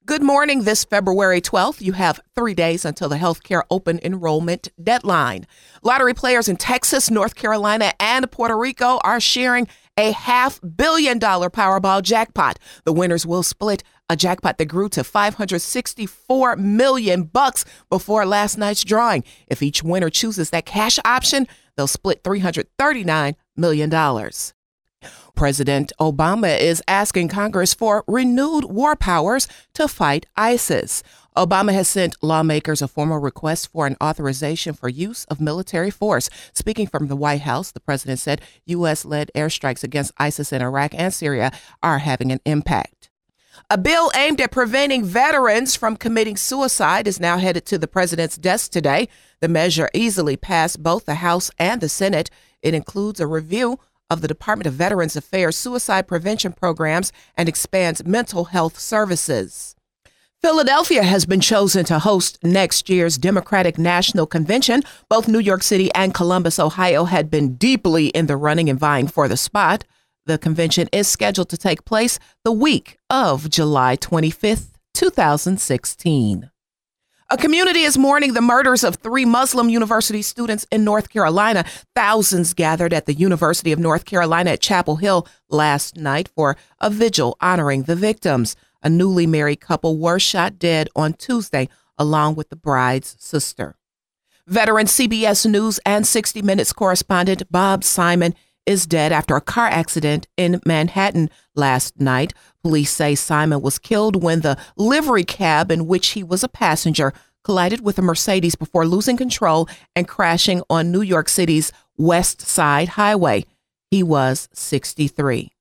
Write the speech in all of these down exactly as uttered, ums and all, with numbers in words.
Good morning. This February twelfth, you have three days until the healthcare open enrollment deadline. Lottery players in Texas, North Carolina, and Puerto Rico are sharing a half billion dollar Powerball jackpot. The winners will split a jackpot that grew to five hundred sixty-four million bucks before last night's drawing. If each winner chooses that cash option, they'll split three hundred thirty-nine million dollars. President Obama is asking Congress for renewed war powers to fight ISIS. Obama has sent lawmakers a formal request for an authorization for use of military force. Speaking from the White House, the president said U S-led airstrikes against ISIS in Iraq and Syria are having an impact. A bill aimed at preventing veterans from committing suicide is now headed to the president's desk today. The measure easily passed both the House and the Senate. It includes a review of the Department of Veterans Affairs suicide prevention programs and expands mental health services. Philadelphia has been chosen to host next year's Democratic National Convention. Both New York City and Columbus, Ohio had been deeply in the running and vying for the spot. The convention is scheduled to take place the week of July twenty-fifth, two thousand sixteen. A community is mourning the murders of three Muslim University students in North Carolina. Thousands gathered at the University of North Carolina at Chapel Hill last night for a vigil honoring the victims. A newly married couple were shot dead on Tuesday, along with the bride's sister. Veteran C B S News and sixty minutes correspondent Bob Simon is dead after a car accident in Manhattan last night. Police say Simon was killed when the livery cab in which he was a passenger collided with a Mercedes before losing control and crashing on New York City's West Side Highway. He was sixty-three.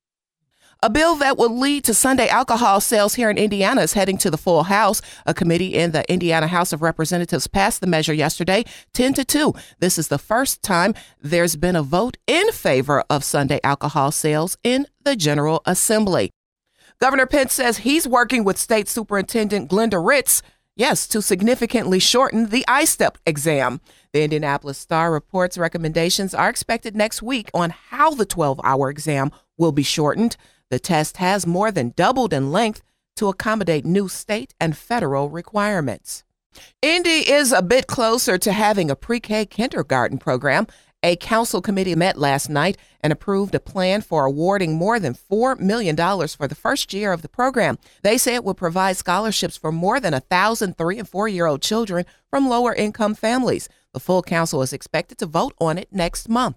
A bill that will lead to Sunday alcohol sales here in Indiana is heading to the full House. A committee in the Indiana House of Representatives passed the measure yesterday, ten to two. This is the first time there's been a vote in favor of Sunday alcohol sales in the General Assembly. Governor Pence says he's working with State Superintendent Glenda Ritz, yes, to significantly shorten the I STEP exam. The Indianapolis Star reports recommendations are expected next week on how the twelve-hour exam will be shortened. The test has more than doubled in length to accommodate new state and federal requirements. Indy is a bit closer to having a pre-K kindergarten program. A council committee met last night and approved a plan for awarding more than four million dollars for the first year of the program. They say it will provide scholarships for more than one thousand three- and four-year-old children from lower-income families. The full council is expected to vote on it next month.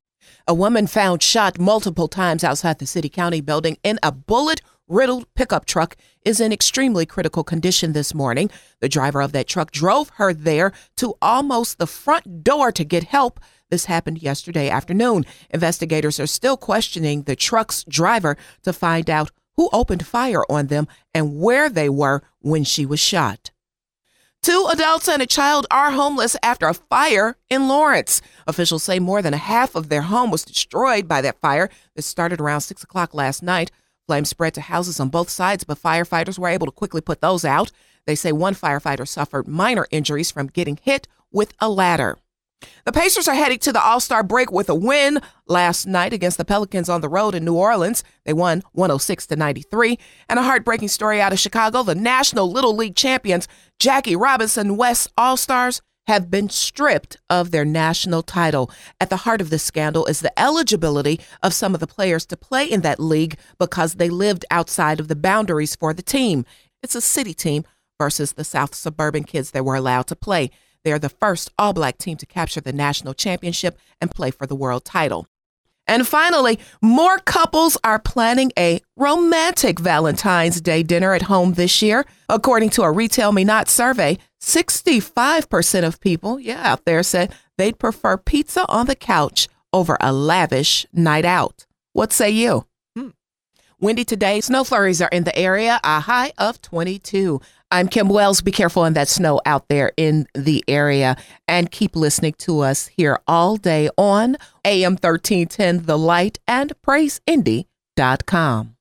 A woman found shot multiple times outside the city-county building in a bullet-riddled pickup truck is in extremely critical condition this morning. The driver of that truck drove her there to almost the front door to get help. This happened yesterday afternoon. Investigators are still questioning the truck's driver to find out who opened fire on them and where they were when she was shot. Two adults and a child are homeless after a fire in Lawrence. Officials say more than a half of their home was destroyed by that fire that started around six o'clock last night. Flames spread to houses on both sides, but firefighters were able to quickly put those out. They say one firefighter suffered minor injuries from getting hit with a ladder. The Pacers are heading to the All-Star break with a win last night against the Pelicans on the road in New Orleans. They won one oh six to ninety-three. And a heartbreaking story out of Chicago. The National Little League champions, Jackie Robinson West All-Stars, have been stripped of their national title. At the heart of this scandal is the eligibility of some of the players to play in that league because they lived outside of the boundaries for the team. It's a city team versus the South suburban kids that were allowed to play. They're the first all-black team to capture the national championship and play for the world title. And finally, more couples are planning a romantic Valentine's Day dinner at home this year. According to a Retail Me Not survey, sixty-five percent of people, yeah, out there said they'd prefer pizza on the couch over a lavish night out. What say you? Hmm. Windy today. Snow flurries are in the area, a high of twenty-two. I'm Kim Wells. Be careful in that snow out there in the area and keep listening to us here all day on A M thirteen ten The Light and praise indy dot com.